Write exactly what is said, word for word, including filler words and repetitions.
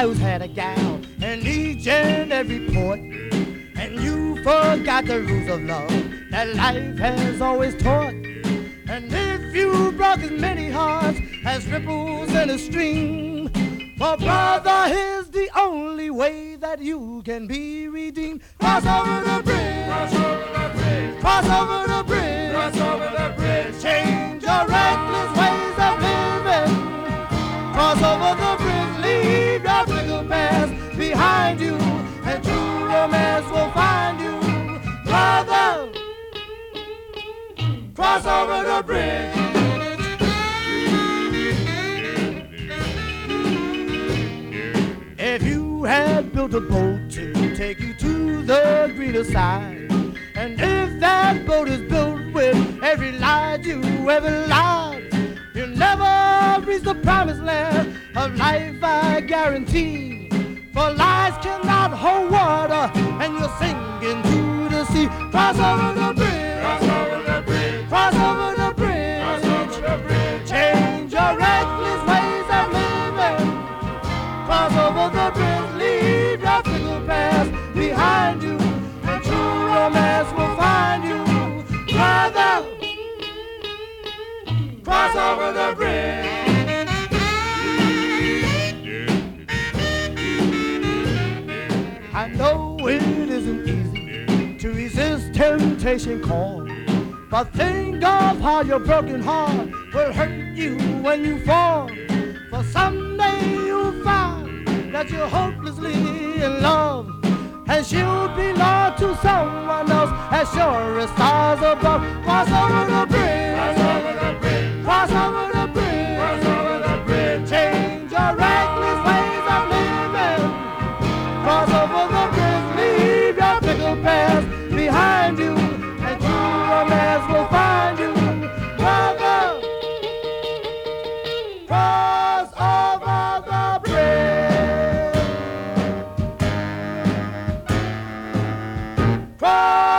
who's had a gal in each and every port, and you forgot the rules of love that life has always taught. And if you broke as many hearts as ripples in a stream, for brother, here's the only way that you can be redeemed. Cross over the bridge, cross over the bridge, cross over the bridge, cross over the bridge. Change your reckless ways of living. Cross over the bridge, leave your fickle past behind you, and true romance will find you. Brother, cross over the bridge. If you had built a boat to take you to the greener side, and if that boat is built with every lie you ever lied, you'll never reach the promised land of life, I guarantee. For lies cannot hold water, and you'll sink into the sea. Cross over the bridge, cross over the bridge, cross over the bridge, cross over the bridge. Change your reckless ways of living. Cross over the bridge, leave your fickle past behind you, and true romance will find you. Brother, cross over the bridge. I know it isn't easy to resist temptation call, but think of how your broken heart will hurt you when you fall. For someday you'll find that you're hopelessly in love, and she'll belong to someone else as sure as stars above. Cross over the bridge, cross over the bridge, cross over the bridge, cross over the bridge. Change your reckless ways of living. Cross over the bridge, leave your fickle past behind you, and true romance will find you. Brother, cross over the bridge. Cross